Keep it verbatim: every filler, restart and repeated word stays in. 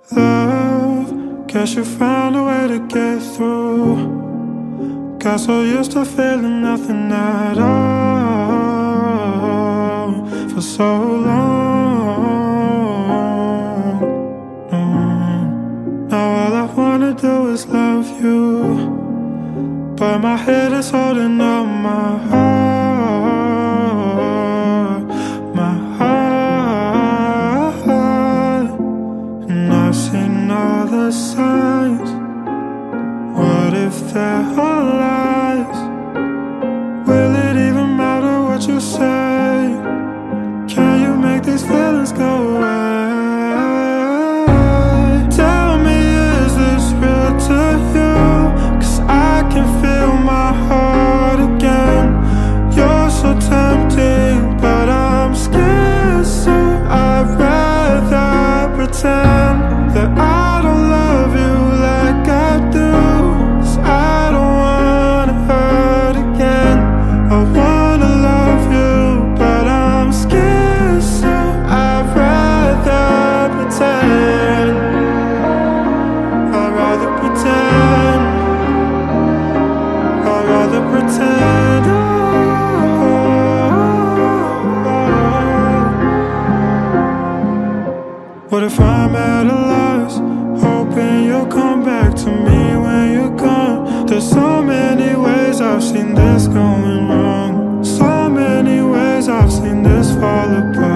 Love, guess you found a way to get through. Got so used to feeling nothing at all for so long. mm. Now all I wanna do is love you, but my head is holding up my heart, my heart. And I've seen all the signs. What if they're all lies? Will it even matter what you say? Can you make these feelings go away? Tell me, is this real to you? 'Cause I can feel my heart again. You're so tempting, but I'm scared, so I'd rather pretend that I don't love you like I do. 'Cause I don't wanna hurt again. I wanna love you, but I'm scared, so I'd rather pretend. I'd rather pretend. I'd rather pretend. Oh. What if I'm at a loss, hoping you'll come back to me when you're gone? There's so many ways I've seen this going wrong, so many ways I've seen this fall apart.